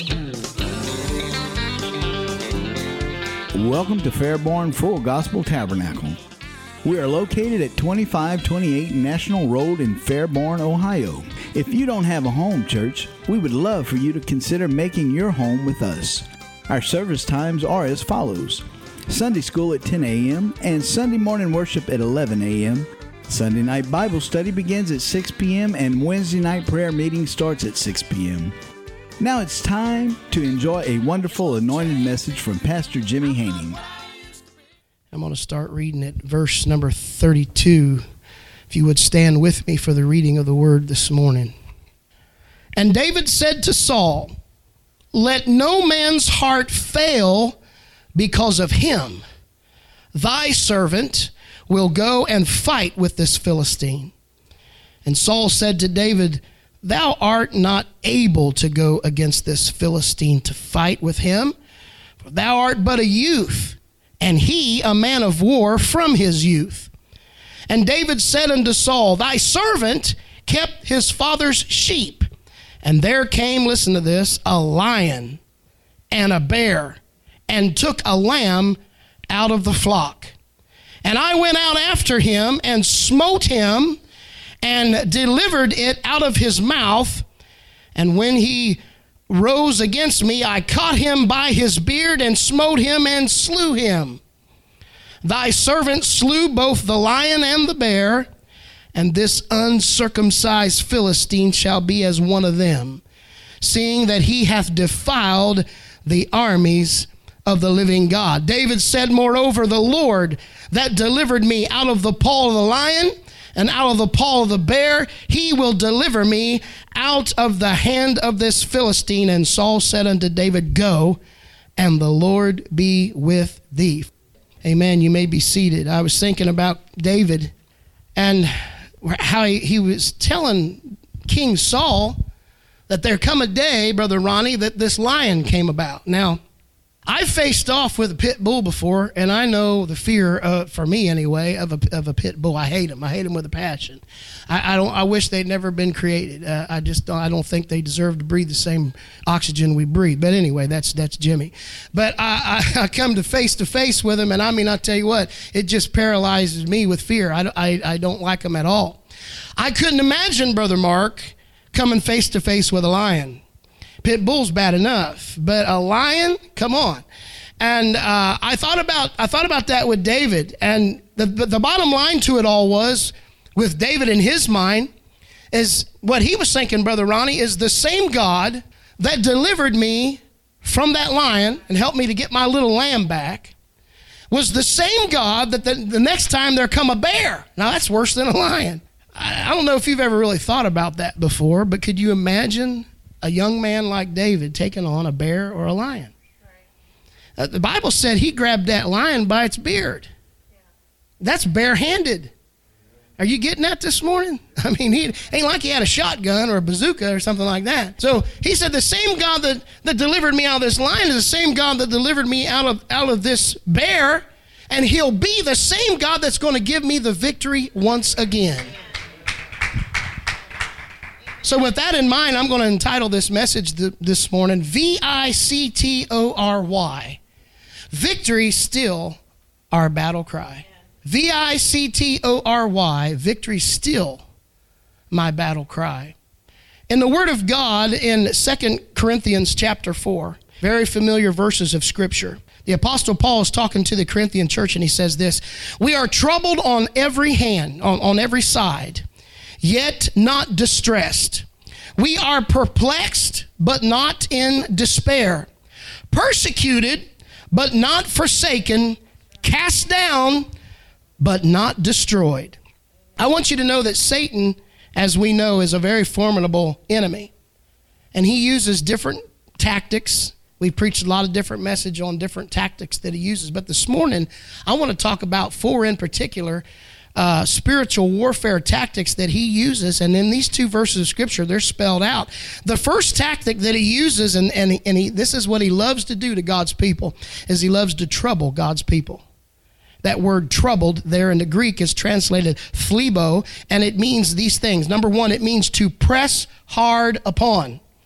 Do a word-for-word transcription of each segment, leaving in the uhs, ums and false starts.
Welcome to Fairborn Full Gospel Tabernacle. We are located at twenty-five twenty-eight National Road in Fairborn, Ohio. If you don't have a home church, we would love for you to consider making your home with us. Our service times are as follows: Sunday school at ten a.m. and Sunday morning worship at eleven a.m. Sunday night Bible study begins at six p.m. and Wednesday night prayer meeting starts at six p.m. Now it's time to enjoy a wonderful anointed message from Pastor Jimmy Haining. I'm going to start reading at verse number thirty-two. If you would stand with me for the reading of the word this morning. And David said to Saul, "Let no man's heart fail because of him. Thy servant will go and fight with this Philistine." And Saul said to David, "Thou art not able to go against this Philistine to fight with him, for thou art but a youth, and he a man of war from his youth." And David said unto Saul, "Thy servant kept his father's sheep, and there came," listen to this, "a lion and a bear, and took a lamb out of the flock. And I went out after him, and smote him, and delivered it out of his mouth. And when he rose against me, I caught him by his beard, and smote him, and slew him. Thy servant slew both the lion and the bear, and this uncircumcised Philistine shall be as one of them, seeing that he hath defiled the armies of the living God." David said, "Moreover, the Lord that delivered me out of the paw of the lion and out of the paw of the bear, he will deliver me out of the hand of this Philistine." And Saul said unto David, "Go, and the Lord be with thee." Amen. You may be seated. I was thinking about David and how he, he was telling King Saul that there come a day, Brother Ronnie, that this lion came about. Now, I faced off with a pit bull before, and I know the fear, uh, for me anyway, of a of a pit bull. I hate them. I hate them with a passion. I, I don't. I wish they'd never been created. Uh, I just don't, I don't think they deserve to breathe the same oxygen we breathe. But anyway, that's that's Jimmy. But I, I, I come to face to face with him, and I mean, I tell you what, it just paralyzes me with fear. I, I, I don't like them at all. I couldn't imagine, Brother Mark, coming face to face with a lion. Pit bull's bad enough, but a lion, come on. And uh, I thought about I thought about that with David, and the the bottom line to it all was, with David in his mind, is what he was thinking, Brother Ronnie, is the same God that delivered me from that lion and helped me to get my little lamb back was the same God that the, the next time there come a bear. Now that's worse than a lion. I, I don't know if you've ever really thought about that before, but could you imagine a young man like David taking on a bear or a lion? Uh, the Bible said he grabbed that lion by its beard. Yeah. That's barehanded. Are you getting that this morning? I mean, he ain't like he had a shotgun or a bazooka or something like that. So he said, the same God that, that delivered me out of this lion is the same God that delivered me out of, out of this bear, and he'll be the same God that's going to give me the victory once again. So with that in mind, I'm going to entitle this message th- this morning, V I C T O R Y. Victory still our battle cry. V I C T O R Y, victory still my battle cry. In the Word of God in Second Corinthians chapter four, very familiar verses of Scripture, the Apostle Paul is talking to the Corinthian church, and he says this: "We are troubled on every hand, on, on every side, yet not distressed. We are perplexed, but not in despair. Persecuted, but not forsaken. Cast down, but not destroyed." I want you to know that Satan, as we know, is a very formidable enemy. And he uses different tactics. We've preached a lot of different message on different tactics that he uses. But this morning, I want to talk about four in particular Uh, spiritual warfare tactics that he uses, and in these two verses of Scripture, they're spelled out. The first tactic that he uses, and, and, and he, this is what he loves to do to God's people, is he loves to trouble God's people. That word troubled there in the Greek is translated phlebo, and it means these things. Number one, it means to press hard upon.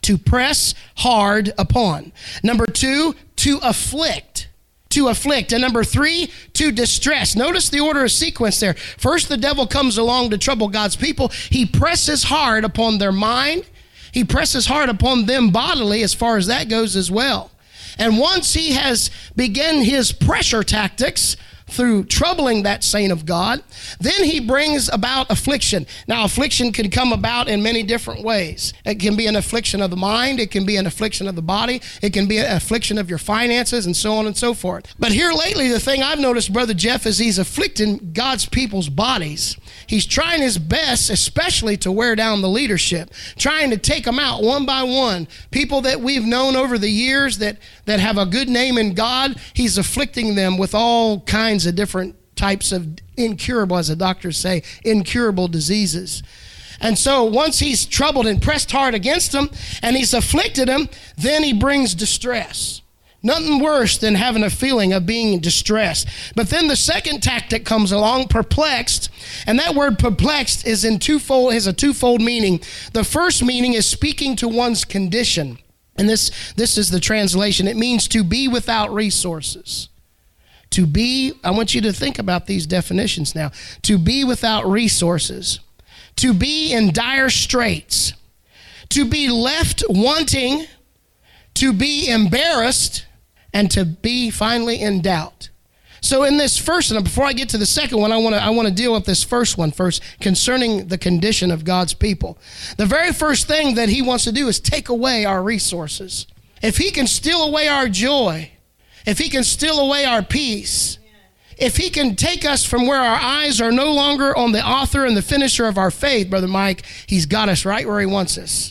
to press hard upon. Number two, to afflict. To afflict. And number three, to distress. Notice the order of sequence there. First, the devil comes along to trouble God's people. He presses hard upon their mind. He presses hard upon them bodily as far as that goes as well. And once he has begun his pressure tactics through troubling that saint of God, then he brings about affliction. Now, affliction can come about in many different ways. It can be an affliction of the mind. It can be an affliction of the body. It can be an affliction of your finances and so on and so forth. But here lately, the thing I've noticed, Brother Jeff, is he's afflicting God's people's bodies. He's trying his best, especially to wear down the leadership, trying to take them out one by one. People that we've known over the years that, that have a good name in God, he's afflicting them with all kinds of different types of incurable, as the doctors say, incurable diseases. And so once he's troubled and pressed hard against them and he's afflicted them, then he brings distress. Nothing worse than having a feeling of being distressed. But then the second tactic comes along, perplexed. And that word perplexed is in twofold, has a twofold meaning. The first meaning is speaking to one's condition. And this, this is the translation. It means to be without resources. To be, I want you to think about these definitions now. To be without resources. To be in dire straits. To be left wanting. To be embarrassed. And to be finally in doubt. So in this first, and before I get to the second one, I want to I want to deal with this first one first, concerning the condition of God's people. The very first thing that he wants to do is take away our resources. If he can steal away our joy, if he can steal away our peace, if he can take us from where our eyes are no longer on the author and the finisher of our faith, Brother Mike, he's got us right where he wants us.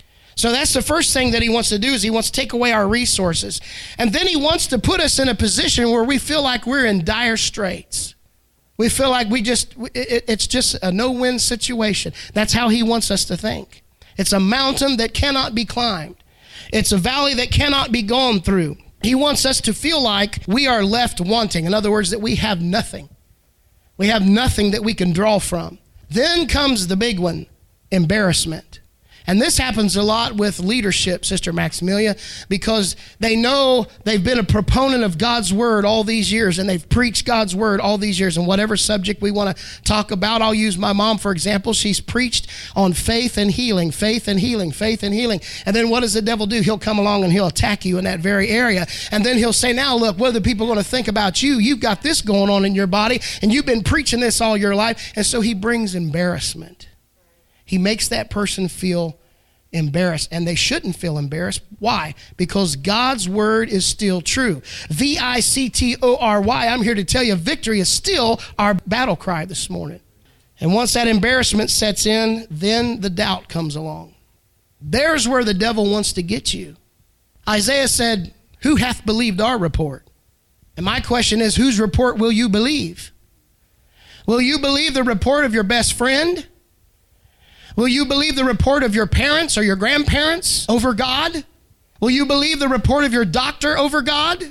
So that's the first thing that he wants to do, is he wants to take away our resources. And then he wants to put us in a position where we feel like we're in dire straits. We feel like we just, it's just a no-win situation. That's how he wants us to think. It's a mountain that cannot be climbed. It's a valley that cannot be gone through. He wants us to feel like we are left wanting. In other words, that we have nothing. We have nothing that we can draw from. Then comes the big one, embarrassment. And this happens a lot with leadership, Sister Maximilia, because they know they've been a proponent of God's word all these years, and they've preached God's word all these years. And whatever subject we want to talk about, I'll use my mom, for example. She's preached on faith and healing, faith and healing, faith and healing. And then what does the devil do? He'll come along and he'll attack you in that very area. And then he'll say, now look, what are the people going to think about you? You've got this going on in your body, and you've been preaching this all your life. And so he brings embarrassment. He makes that person feel embarrassed, and they shouldn't feel embarrassed. Why? Because God's word is still true. V I C T O R Y. I'm here to tell you, victory is still our battle cry this morning. And once that embarrassment sets in, then the doubt comes along. There's where the devil wants to get you. Isaiah said, who hath believed our report? And my question is, whose report will you believe? Will you believe the report of your best friend? Will you believe the report of your parents or your grandparents over God? Will you believe the report of your doctor over God?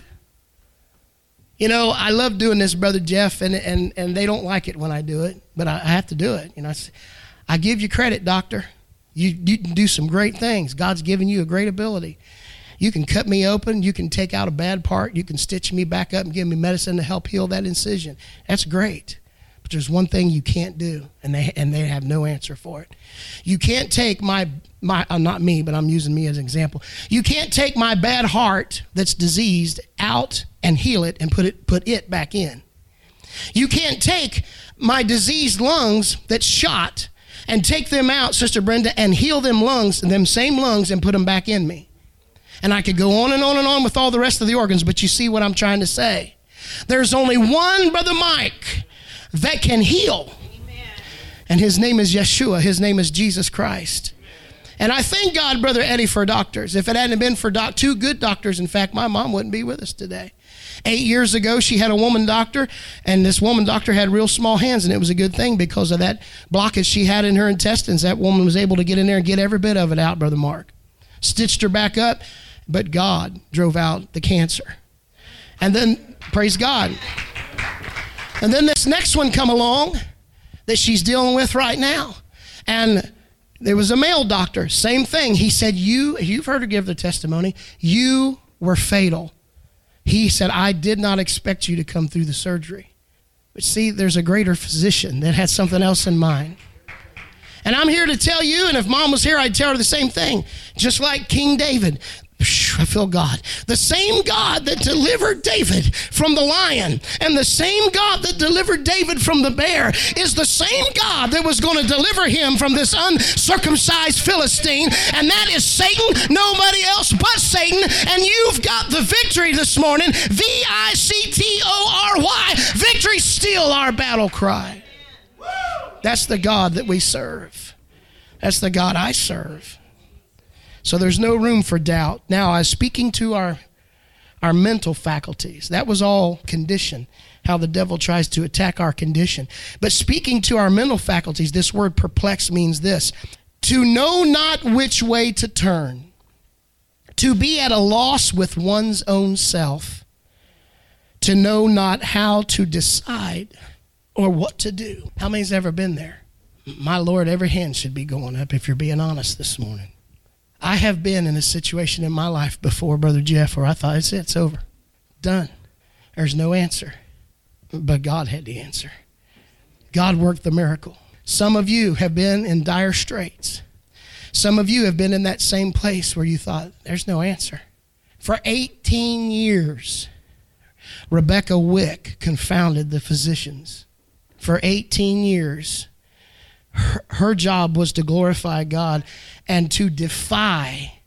You know, I love doing this, Brother Jeff, and and, and they don't like it when I do it, but I, I have to do it. You know, I, I give you credit, doctor. You, you can do some great things. God's given you a great ability. You can cut me open. You can take out a bad part. You can stitch me back up and give me medicine to help heal that incision. That's great. But there's one thing you can't do, and they and they have no answer for it. You can't take my, my uh, not me, but I'm using me as an example. You can't take my bad heart that's diseased out and heal it and put it put it back in. You can't take my diseased lungs that's shot and take them out, Sister Brenda, and heal them lungs, them same lungs, and put them back in me. And I could go on and on and on with all the rest of the organs, but you see what I'm trying to say. There's only one, Brother Mike, that can heal. Amen. And his name is Yeshua. His name is Jesus Christ. And I thank God, Brother Eddie, for doctors. If it hadn't been for doc- two good doctors, in fact, my mom wouldn't be with us today. Eight years ago, she had a woman doctor, and this woman doctor had real small hands, and it was a good thing because of that blockage she had in her intestines. That woman was able to get in there and get every bit of it out, Brother Mark. Stitched her back up, but God drove out the cancer. And then, praise God. And then this next one come along that she's dealing with right now. And There was a male doctor, same thing. He said, you, you've heard her give the testimony, you were fatal. He said, I did not expect you to come through the surgery. But see, there's a greater physician that had something else in mind. And I'm here to tell you, and if Mom was here, I'd tell her the same thing. Just like King David, I feel God. The same God that delivered David from the lion and the same God that delivered David from the bear is the same God that was going to deliver him from this uncircumcised Philistine, and that is Satan, nobody else but Satan, and you've got the victory this morning. V I C T O R Y. Victory, still our battle cry. That's the God that we serve. That's the God I serve. So there's no room for doubt. Now, I was speaking to our, our mental faculties. That was all condition, how the devil tries to attack our condition. But speaking to our mental faculties, this word perplex means this: to know not which way to turn, to be at a loss with one's own self, to know not how to decide or what to do. How many's ever been there? My Lord, every hand should be going up if you're being honest this morning. I have been in a situation in my life before, Brother Jeff, where I thought, it's it, it's over. Done. There's no answer. But God had the answer. God worked the miracle. Some of you have been in dire straits. Some of you have been in that same place where you thought, there's no answer. For eighteen years, Rebecca Wick confounded the physicians. For eighteen years, her, her job was to glorify God and to defy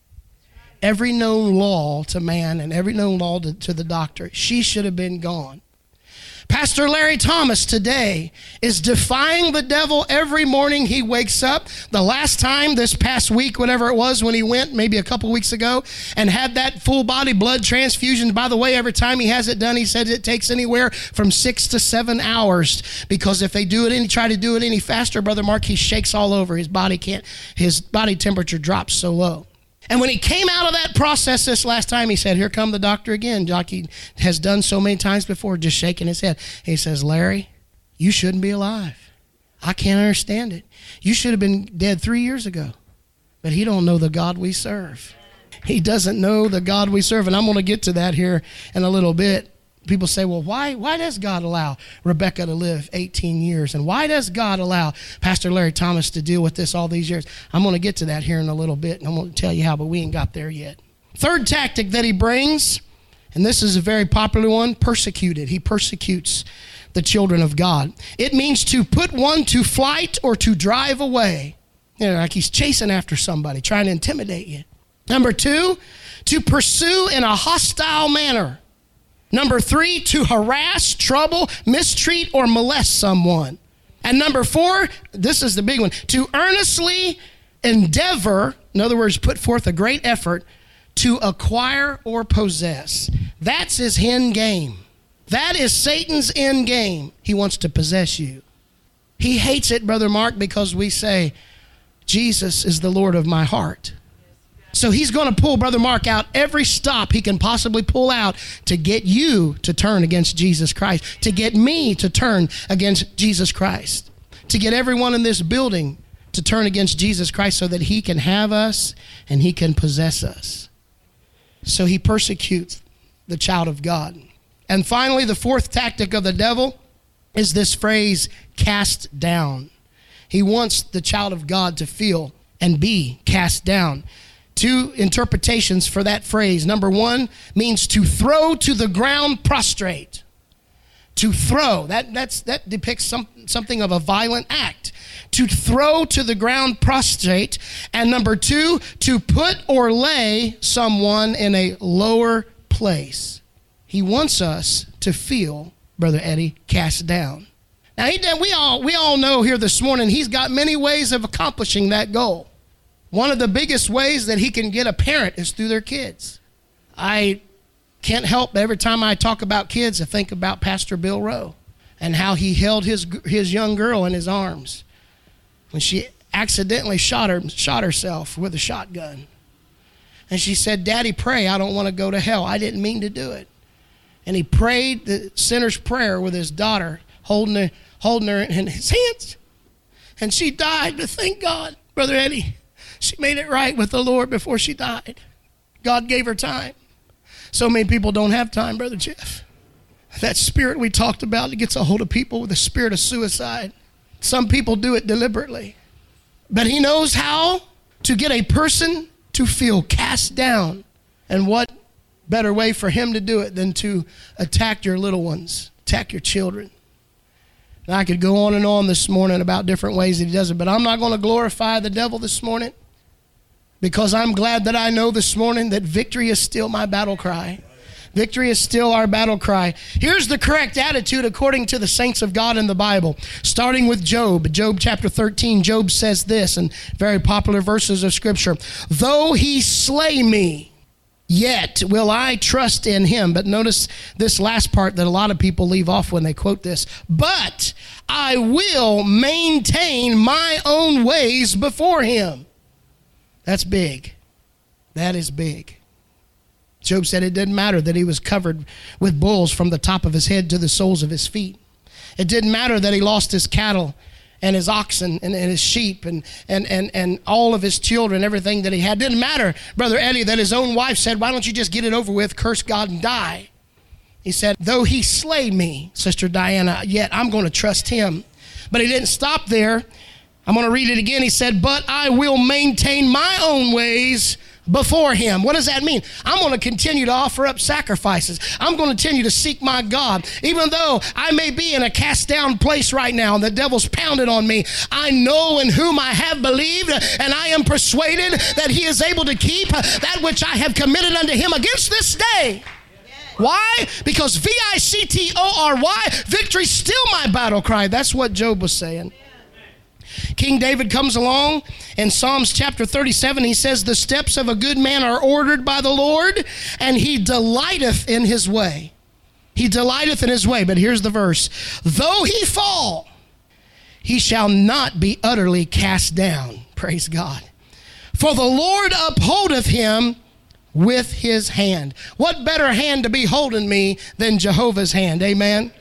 every known law to man and every known law to, to the doctor. She should have been gone. Pastor Larry Thomas today is defying the devil every morning he wakes up. The last time this past week, whatever it was, when he went maybe a couple weeks ago and had that full body blood transfusion. By the way, every time he has it done, he says it takes anywhere from six to seven hours because if they do it any, try to do it any faster, Brother Mark, he shakes all over. His body can't, his body temperature drops so low. And when he came out of that process this last time, he said, here come the doctor again. Jockey has done so many times before, just shaking his head. He says, Larry, you shouldn't be alive. I can't understand it. You should have been dead three years ago. But he don't know the God we serve. He doesn't know the God we serve. And I'm going to get to that here in a little bit. People say, well, why, why does God allow Rebecca to live eighteen years? And why does God allow Pastor Larry Thomas to deal with this all these years? I'm going to get to that here in a little bit, and I'm going to tell you how, but we ain't got there yet. Third tactic that he brings, and this is a very popular one, persecuted. He persecutes the children of God. It means to put one to flight or to drive away. You know, like he's chasing after somebody, trying to intimidate you. Number two, to pursue in a hostile manner. Number three, to harass, trouble, mistreat, or molest someone. And number four, this is the big one, to earnestly endeavor, in other words, put forth a great effort, to acquire or possess. That's his end game. That is Satan's end game. He wants to possess you. He hates it, Brother Mark, because we say, Jesus is the Lord of my heart. So he's going to pull Brother Mark out every stop he can possibly pull out to get you to turn against Jesus Christ, to get me to turn against Jesus Christ, to get everyone in this building to turn against Jesus Christ so that he can have us and he can possess us. So he persecutes the child of God. And finally, the fourth tactic of the devil is this phrase, cast down. He wants the child of God to feel and be cast down. Two interpretations for that phrase. Number one means to throw to the ground prostrate. To throw, that, that's, that depicts some, something of a violent act. To throw to the ground prostrate. And number two, to put or lay someone in a lower place. He wants us to feel, Brother Eddie, cast down. Now, he did, we all, we all know here this morning, he's got many ways of accomplishing that goal. One of the biggest ways that he can get a parent is through their kids. I can't help every time I talk about kids, I think about Pastor Bill Rowe and how he held his his young girl in his arms when she accidentally shot her shot herself with a shotgun. And she said, Daddy, pray, I don't want to go to hell. I didn't mean to do it. And he prayed the sinner's prayer with his daughter, holding her, holding her in his hands. And she died, but thank God Brother Eddie, she made it right with the Lord before she died. God gave her time. So many people don't have time, Brother Jeff. That spirit we talked about, it gets a hold of people with the spirit of suicide. Some people do it deliberately. But he knows how to get a person to feel cast down. And what better way for him to do it than to attack your little ones, attack your children. And I could go on and on this morning about different ways that he does it, but I'm not going to glorify the devil this morning, because I'm glad that I know this morning that victory is still my battle cry. Victory is still our battle cry. Here's the correct attitude according to the saints of God in the Bible. Starting with Job, Job chapter thirteen, Job says this, in very popular verses of Scripture, though he slay me, yet will I trust in him. But notice this last part that a lot of people leave off when they quote this. But I will maintain my own ways before him. That's big. That is big. Job said it didn't matter that he was covered with bulls from the top of his head to the soles of his feet. It didn't matter that he lost his cattle and his oxen and, and his sheep and, and, and, and all of his children, everything that he had. It didn't matter, Brother Eddie, that his own wife said, why don't you just get it over with, curse God and die? He said, though he slay me, Sister Diana, yet I'm going to trust him. But he didn't stop there. I'm going to read it again. He said, but I will maintain my own ways before him. What does that mean? I'm going to continue to offer up sacrifices. I'm going to continue to seek my God. Even though I may be in a cast down place right now and the devil's pounded on me, I know in whom I have believed, and I am persuaded that he is able to keep that which I have committed unto him against this day. Why? Because V I C T O R Y, victory's still my battle cry. That's what Job was saying. King David comes along in Psalms chapter thirty-seven. He says, the steps of a good man are ordered by the Lord, and he delighteth in his way. He delighteth in his way. But here's the verse. Though he fall, he shall not be utterly cast down. Praise God. For the Lord upholdeth him with his hand. What better hand to be holding me than Jehovah's hand? Amen.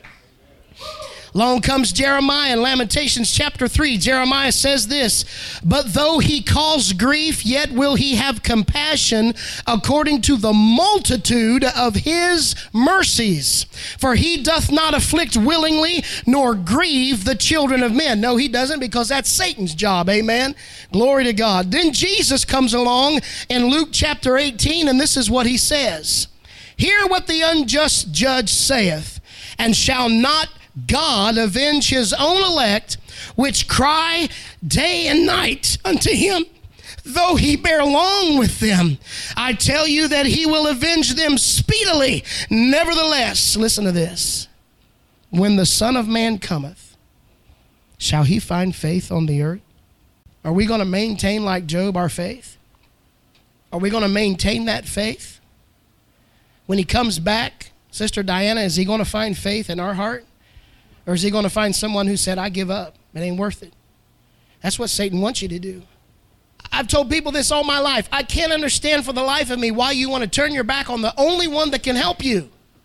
Along comes Jeremiah in Lamentations chapter three. Jeremiah says this, but though he cause grief, yet will he have compassion according to the multitude of his mercies. For he doth not afflict willingly, nor grieve the children of men. No, he doesn't, because that's Satan's job. Amen. Glory to God. Then Jesus comes along in Luke chapter eighteen, and this is what he says. Hear what the unjust judge saith, and shall not God avenge his own elect, which cry day and night unto him, though he bear long with them? I tell you that he will avenge them speedily. Nevertheless, listen to this. When the Son of Man cometh, shall he find faith on the earth? Are we going to maintain, like Job, our faith? Are we going to maintain that faith? When he comes back, Sister Diana, is he going to find faith in our heart? Or is he going to find someone who said, I give up, it ain't worth it? That's what Satan wants you to do. I've told people this all my life. I can't understand for the life of me why you want to turn your back on the only one that can help you.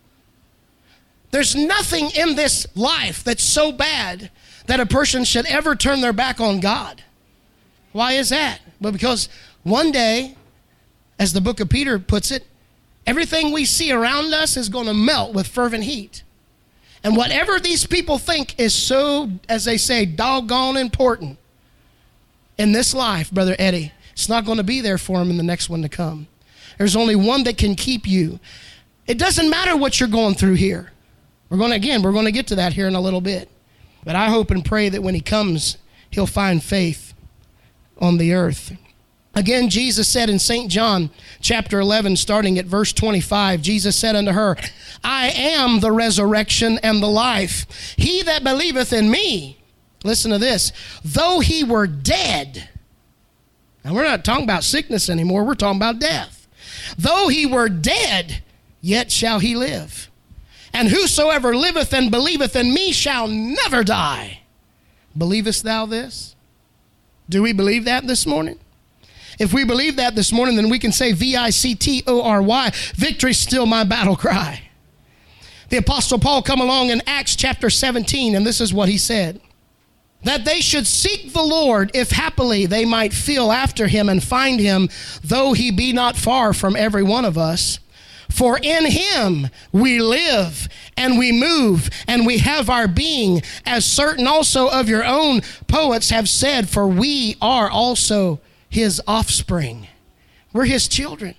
There's nothing in this life that's so bad that a person should ever turn their back on God. Why is that? Well, because one day, as the book of Peter puts it, everything we see around us is going to melt with fervent heat. And whatever these people think is so, as they say, doggone important in this life, Brother Eddie, it's not going to be there for them in the next one to come. There's only one that can keep you. It doesn't matter what you're going through here. We're going to, again, we're going to get to that here in a little bit. But I hope and pray that when he comes, he'll find faith on the earth. Again, Jesus said in Saint John chapter eleven, starting at verse twenty-five, Jesus said unto her, I am the resurrection and the life. He that believeth in me, listen to this, though he were dead. Now we're not talking about sickness anymore, we're talking about death. Though he were dead, yet shall he live. And whosoever liveth and believeth in me shall never die. Believest thou this? Do we believe that this morning? If we believe that this morning, then we can say V I C T O R Y, victory's still my battle cry. The Apostle Paul come along in Acts chapter seventeen, and this is what he said. that they should seek the Lord, if happily they might feel after him and find him, though he be not far from every one of us. For in him we live and we move and we have our being, as certain also of your own poets have said, for we are also his offspring. We're his children.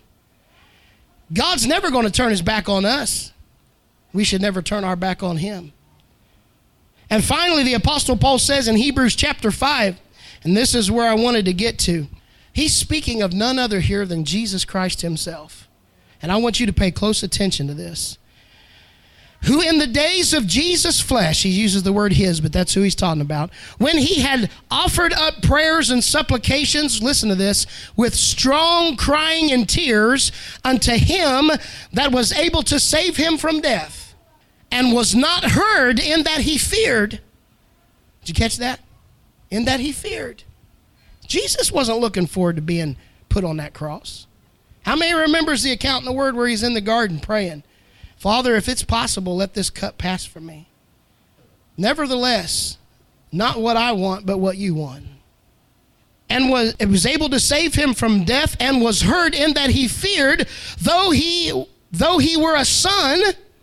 God's never going to turn his back on us. We should never turn our back on him. And finally, the Apostle Paul says in Hebrews chapter five, and this is where I wanted to get to. He's speaking of none other here than Jesus Christ himself. And I want you to pay close attention to this. Who in the days of Jesus' flesh, he uses the word his, but that's who he's talking about, when he had offered up prayers and supplications, listen to this, with strong crying and tears unto him that was able to save him from death, and was not heard, in that he feared. Did you catch that? In that he feared. Jesus wasn't looking forward to being put on that cross. How many remembers the account in the Word where he's in the garden praying, Father, if it's possible, let this cup pass from me. Nevertheless, not what I want, but what you want. And was, it was able to save him from death, and was heard, in that he feared, though he, though he were a son.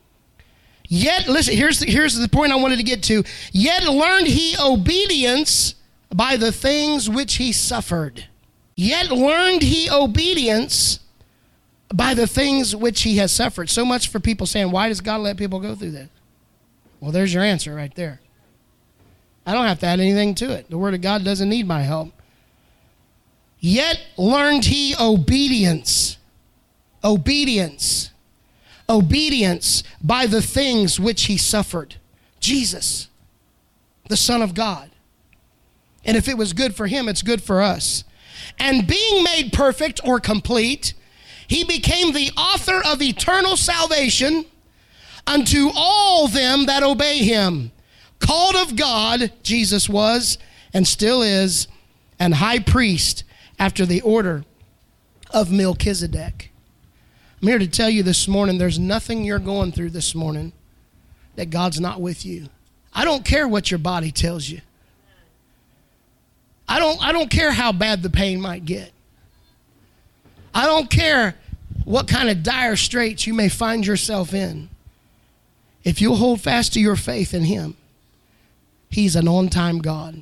Yet, listen, here's the, here's the point I wanted to get to. Yet learned he obedience by the things which he suffered. Yet learned he obedience by the things which he has suffered. So much for people saying, why does God let people go through that? Well, there's your answer right there. I don't have to add anything to it. The Word of God doesn't need my help. Yet learned he obedience. Obedience. Obedience by the things which he suffered. Jesus, the Son of God. And if it was good for him, it's good for us. And being made perfect or complete, he became the author of eternal salvation unto all them that obey him. Called of God, Jesus was and still is, and high priest after the order of Melchizedek. I'm here to tell you this morning, there's nothing you're going through this morning that God's not with you. I don't care what your body tells you. I don't, I don't care how bad the pain might get. I don't care what kind of dire straits you may find yourself in. If you'll hold fast to your faith in him, he's an on-time God.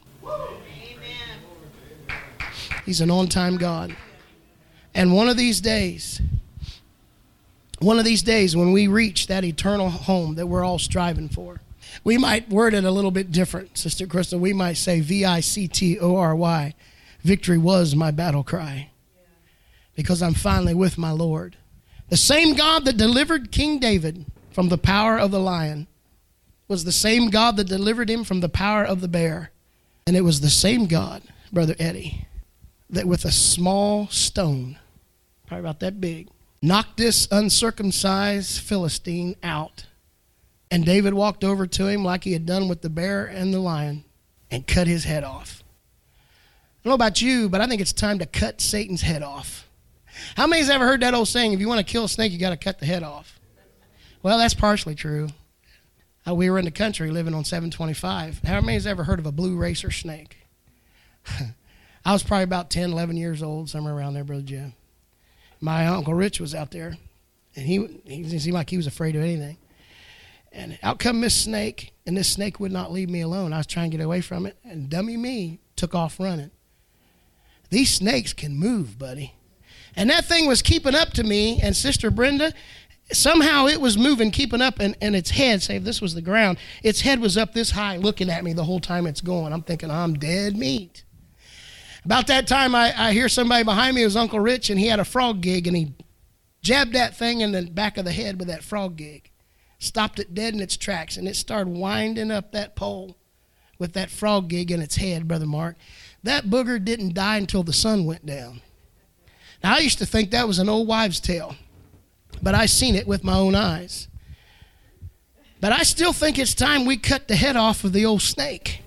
Amen. He's an on-time God. And one of these days, one of these days when we reach that eternal home that we're all striving for, we might word it a little bit different, Sister Crystal. We might say V I C T O R Y. Victory was my battle cry. Because I'm finally with my Lord. The same God that delivered King David from the power of the lion was the same God that delivered him from the power of the bear. And it was the same God, Brother Eddie, that with a small stone, probably about that big, knocked this uncircumcised Philistine out. And David walked over to him like he had done with the bear and the lion and cut his head off. I don't know about you, but I think it's time to cut Satan's head off. How many's ever heard that old saying, if you want to kill a snake, you got to cut the head off? Well, that's partially true. Uh, we were in the country living on seven twenty-five. How many's ever heard of a blue racer snake? I was probably about ten, eleven years old, somewhere around there, Brother Jim. My Uncle Rich was out there, and he, he didn't seem like he was afraid of anything. And out come this snake, and this snake would not leave me alone. I was trying to get away from it, and dummy me took off running. These snakes can move, buddy. And that thing was keeping up to me, and Sister Brenda, somehow it was moving, keeping up, and, and its head, say if this was the ground, its head was up this high looking at me the whole time it's going. I'm thinking, I'm dead meat. About that time, I, I hear somebody behind me. It was Uncle Rich, and he had a frog gig, and he jabbed that thing in the back of the head with that frog gig. Stopped it dead in its tracks, and it started winding up that pole with that frog gig in its head, Brother Mark. That booger didn't die until the sun went down. Now, I used to think that was an old wives' tale, but I seen it with my own eyes. But I still think it's time we cut the head off of the old snake.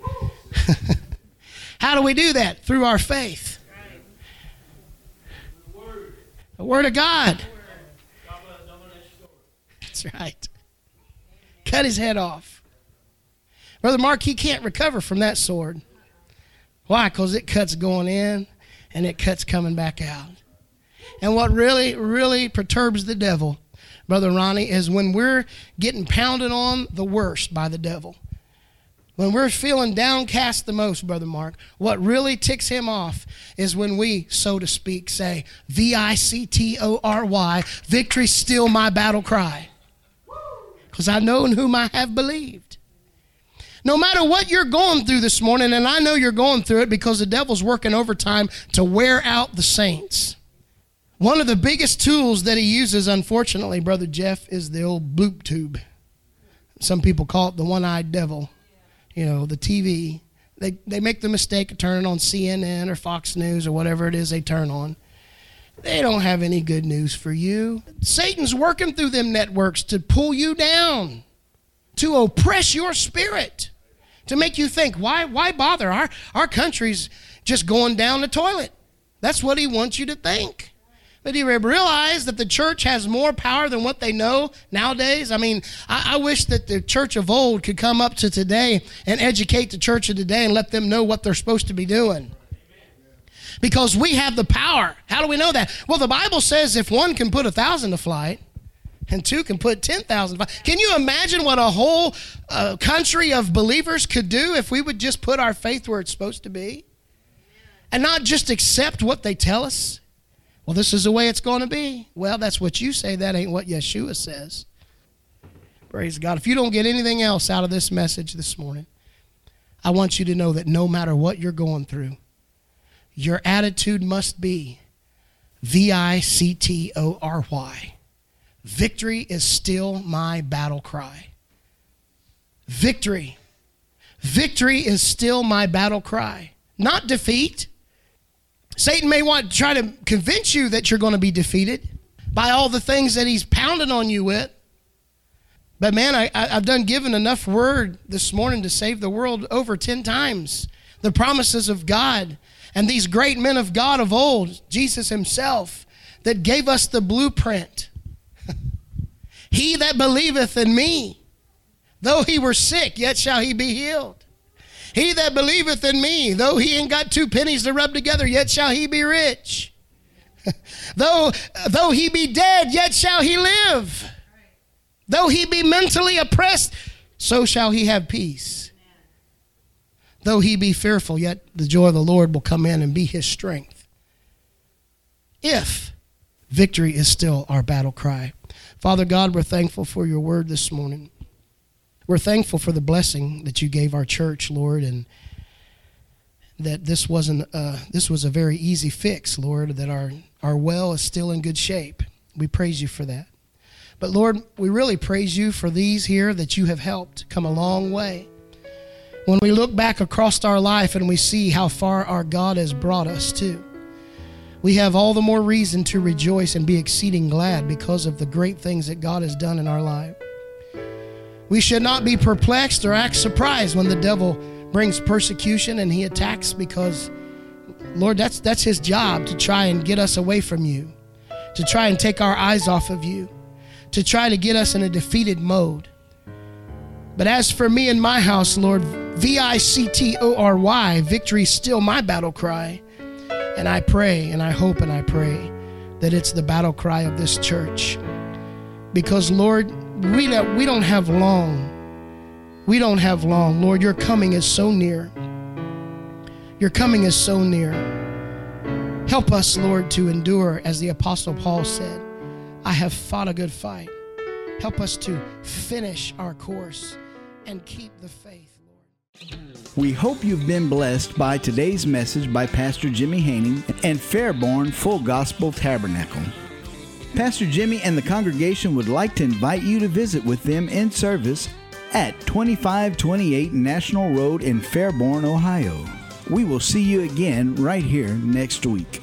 How do we do that? Through our faith. The Word of God. That's right. Cut his head off. Brother Mark, he can't recover from that sword. Why? Because it cuts going in and it cuts coming back out. And what really, really perturbs the devil, Brother Ronnie, is when we're getting pounded on the worst by the devil. When we're feeling downcast the most, Brother Mark, what really ticks him off is when we, so to speak, say, V I C T O R Y, victory's still my battle cry. Because I know in whom I have believed. No matter what you're going through this morning, and I know you're going through it because the devil's working overtime to wear out the saints. One of the biggest tools that he uses, unfortunately, Brother Jeff, is the old bloop tube. Some people call it the one-eyed devil. You know, the T V. They they make the mistake of turning on C N N or Fox News or whatever it is they turn on. They don't have any good news for you. Satan's working through them networks to pull you down, to oppress your spirit, to make you think, why why bother? Our, our country's just going down the toilet. That's what he wants you to think. But do you realize that the church has more power than what they know nowadays? I mean, I, I wish that the church of old could come up to today and educate the church of today and let them know what they're supposed to be doing. Because we have the power. How do we know that? Well, the Bible says if one can put a thousand to flight and two can put ten thousand to flight. Can you imagine what a whole uh, country of believers could do if we would just put our faith where it's supposed to be and not just accept what they tell us? Well, this is the way it's going to be. Well, that's what you say. That ain't what Yeshua says. Praise God. If you don't get anything else out of this message this morning, I want you to know that no matter what you're going through, your attitude must be V I C T O R Y. Victory is still my battle cry. Victory. Victory is still my battle cry. Not defeat. Satan may want to try to convince you that you're going to be defeated by all the things that he's pounding on you with. But man, I, I've done given enough word this morning to save the world over ten times. The promises of God and these great men of God of old, Jesus himself, that gave us the blueprint. He that believeth in me, though he were sick, yet shall he be healed. He that believeth in me, though he ain't got two pennies to rub together, yet shall he be rich. though, though he be dead, yet shall he live. Though he be mentally oppressed, so shall he have peace. Though he be fearful, yet the joy of the Lord will come in and be his strength. If victory is still our battle cry. Father God, we're thankful for your word this morning. We're thankful for the blessing that you gave our church, Lord, and that this wasn't uh, this was a very easy fix, Lord, that our, our well is still in good shape. We praise you for that. But Lord, we really praise you for these here that you have helped come a long way. When we look back across our life and we see how far our God has brought us to, we have all the more reason to rejoice and be exceeding glad because of the great things that God has done in our life. We should not be perplexed or act surprised when the devil brings persecution and he attacks, because, Lord, that's that's his job, to try and get us away from you, to try and take our eyes off of you, to try to get us in a defeated mode. But as for me and my house, Lord, V I C T O R Y, victory is still my battle cry. And I pray and I hope and I pray that it's the battle cry of this church. Because, Lord, we don't, we don't have long. We don't have long. Lord, your coming is so near. Your coming is so near. Help us, Lord, to endure, as the Apostle Paul said, I have fought a good fight. Help us to finish our course and keep the faith, Lord. We hope you've been blessed by today's message by Pastor Jimmy Haining and Fairborn Full Gospel Tabernacle. Pastor Jimmy and the congregation would like to invite you to visit with them in service at twenty-five twenty-eight National Road in Fairborn, Ohio. We will see you again right here next week.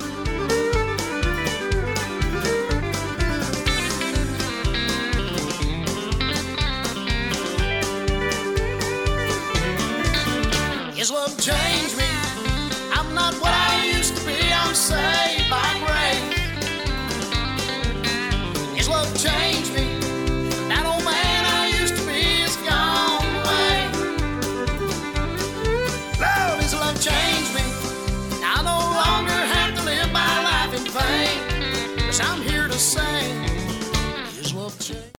His love changed me. I'm not what I used to be. I'm saved by grace. His love changed me. That old man I used to be is gone away. change.